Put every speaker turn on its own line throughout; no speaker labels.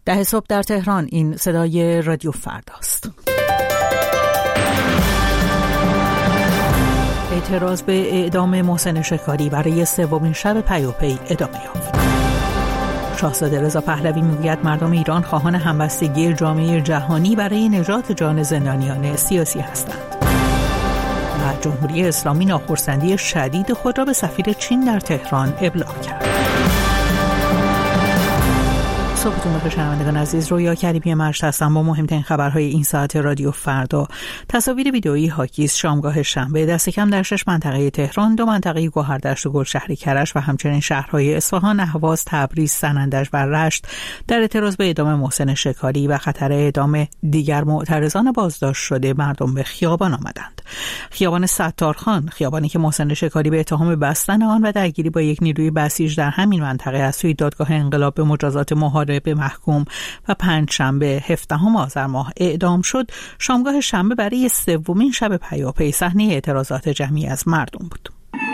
10 صبح در تهران. این صدای رادیو فرداست. اعتراض به اعدام محسن شکاری برای سومین شب پیاپی ادامه یافت. شاهزاده رضا پهلوی میگوید مردم ایران خواهان همبستگی جامعه جهانی برای نجات جان زندانیان سیاسی هستند. و جمهوری اسلامی ناخرسندی شدید خود را به سفیر چین در تهران ابلاغ کرد. صبحتون بخیر شنوندگان عزیز، رویا کریمی مرشد هستم با مهمترین خبرهای این ساعت رادیو فردا. تصاویر ویدئویی حاکی از شامگاه شنبه دست کم در 6 منطقه تهران، 2 منطقه گوهردشت و گلشهر کرج و همچنین شهرهای اصفهان، اهواز، تبریز، سنندج و رشت در اعتراض به اعدام محسن شکاری و خطر اعدام دیگر معترضان بازداشت شده مردم به خیابان آمدند. خیابان ستارخان، خیابانی که محسن شکاری به اتهام بستن آن و درگیری با یک نیروی بسیج در همین منطقه از سوی دادگاه انقلاب به مجازات به محکوم و پنجشنبه 17 آذر ماه اعدام شد، شامگاه شنبه برای سومین شب پیاپی صحنه اعتراضات جمعی از مردم بود.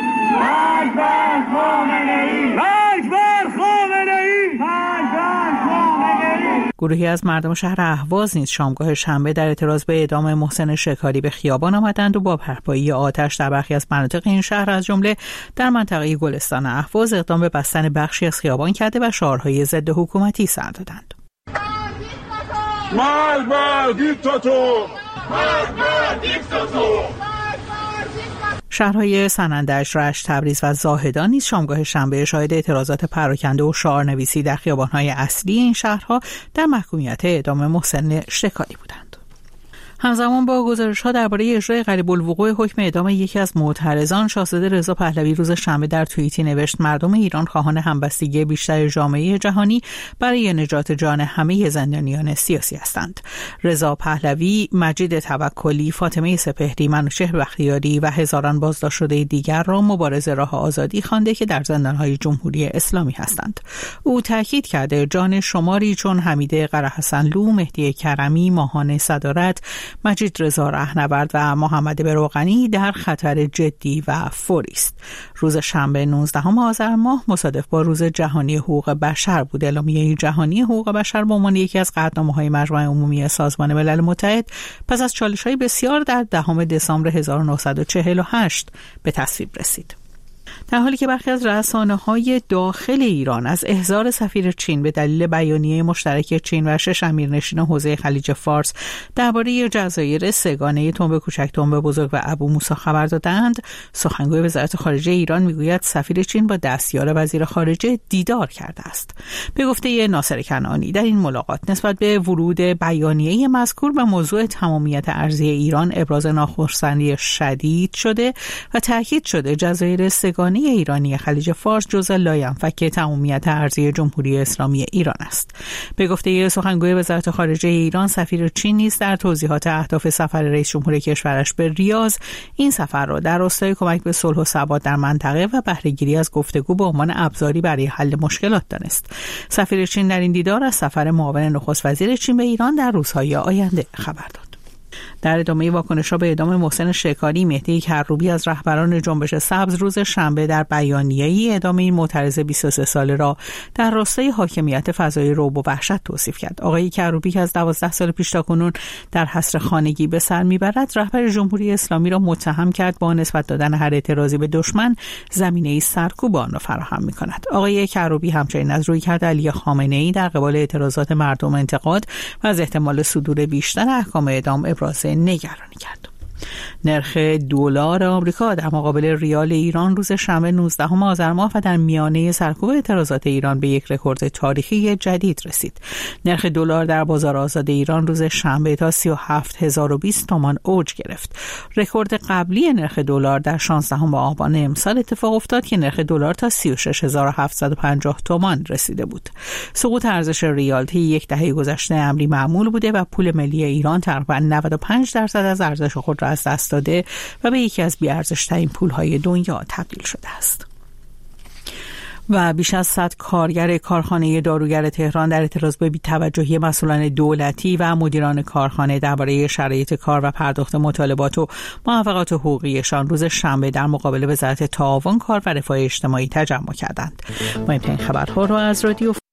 گروهی از مردم شهر اهواز نیز شامگاه شنبه در اعتراض به اعدام محسن شکاری به خیابان آمدند و با برپایی آتش در برخی از مناطق این شهر از جمله در منطقه گلستان اهواز اقدام به بستن بخشی از خیابان کرده و شعارهای ضد حکومتی سر دادند.
مرگ بر دیکتاتور! مرگ بر دیکتاتور!
شهرهای سنندج، رشت، تبریز و زاهدان نیز شامگاه شنبه شاهد اعتراضات پراکنده و شعارنویسی در خیابان‌های اصلی این شهرها در محکومیت اعدام محسن شکاری بودند. همزمان با گزارش‌ها درباره اجرای قریب الوقوع حکم اعدام یکی از معترضان، شاهزاده رضا پهلوی روز شنبه در توییتی نوشت مردم ایران خواهان همبستگی بیشتر جامعه جهانی برای نجات جان همه زندانیان سیاسی هستند. رضا پهلوی، مجید توکلی، فاطمه سپهری، منوچهر بختیاری و هزاران بازداشت شده دیگر را مبارز راه آزادی خوانده که در زندان‌های جمهوری اسلامی هستند. او تاکید کرده جان شماری چون حمید قره‌حسنلو، مهدی کرمی، ماهان صدارت، مجید رضا رهنورد و محمد بروقنی در خطر جدی و فوری است. روز شنبه 19 آذر ماه مصادف با روز جهانی حقوق بشر بود. اعلامیه جهانی حقوق بشر به عنوان یکی از قطعنامه‌های مجمع عمومی سازمان ملل متحد پس از چالش‌های بسیار در 10 دسامبر 1948 به تصویب رسید. در حالی که برخی از رسانه‌های داخل ایران از احضار سفیر چین به دلیل بیانیه مشترک چین و 6 امیرنشین حوزه خلیج فارس درباره جزایر سه‌گانه تنبه کوچک، تنبه بزرگ و ابو موسی خبر دادند، سخنگوی وزارت خارجه ایران میگوید سفیر چین با دستیار وزیر خارجه دیدار کرده است. به گفته ناصر کنعانی در این ملاقات نسبت به ورود بیانیه مذکور به موضوع تمامیت ارضی ایران ابراز ناخرسندی شدید شده و تاکید شده جزایر سه‌گانه ایرانی خلیج فارس جزء لاینفک تمامیت ارضی جمهوری اسلامی ایران است. به گفته سخنگوی وزارت خارجه ایران، سفیر چین نیز در توضیحات اهداف سفر رئیس جمهور کشورش به ریاض این سفر را در راستای کمک به صلح و ثبات در منطقه و بهره‌گیری از گفتگو به عنوان ابزاری برای حل مشکلات دانست. سفیر چین در این دیدار از سفر معاون نخست وزیر چین به ایران در روزهای آینده خبر داد. در ادامه واکنش‌ها به اعدام محسن شکاری، مهدی کروبی از رهبران جنبش سبز روز شنبه در بیانیه‌ای اعدام این معترض 23 ساله را در راستای حاکمیت فضای رعب و وحشت توصیف کرد. آقای کروبی که از 12 سال پیش تاکنون در حصر خانگی به سر میبرد، رهبر جمهوری اسلامی را متهم کرد با نسبت دادن هر اعتراضی به دشمن زمینه‌ای سرکوب آن را فراهم می‌کند. آقای کروبی همچنین از رویکرد علی خامنه‌ای در قبال اعتراضات مردم انتقاد و از احتمال صدور بیشتر احکام اعدام ابراز نگرانی کرد. نرخ دلار آمریکا در مقابل ریال ایران روز شنبه 19 آذر ماه و در میانه سرکوب اعتراضات ایران به یک رکورد تاریخی جدید رسید. نرخ دلار در بازار آزاد ایران روز شنبه تا 37020 تومان اوج گرفت. رکورد قبلی نرخ دلار در 16 آبان امسال اتفاق افتاد که نرخ دلار تا 36750 تومان رسیده بود. سقوط ارزش ریال طی یک دهه گذشته امری معمول بوده و پول ملی ایران تقریباً 95% از ارزش خود را از دست داده و به یکی از بی‌ارزش‌ترین پول‌های دنیا تبدیل شده است. و بیش از 100 کارگر کارخانه داروگر تهران در اعتراض به بی‌توجهی مسئولان دولتی و مدیران کارخانه درباره شرایط کار و پرداخت مطالبات و موافقات حقوقیشان روز شنبه در مقابل وزارت تعاون، کار و رفاه اجتماعی تجمع کردند. مهمترین خبرها را از رادیو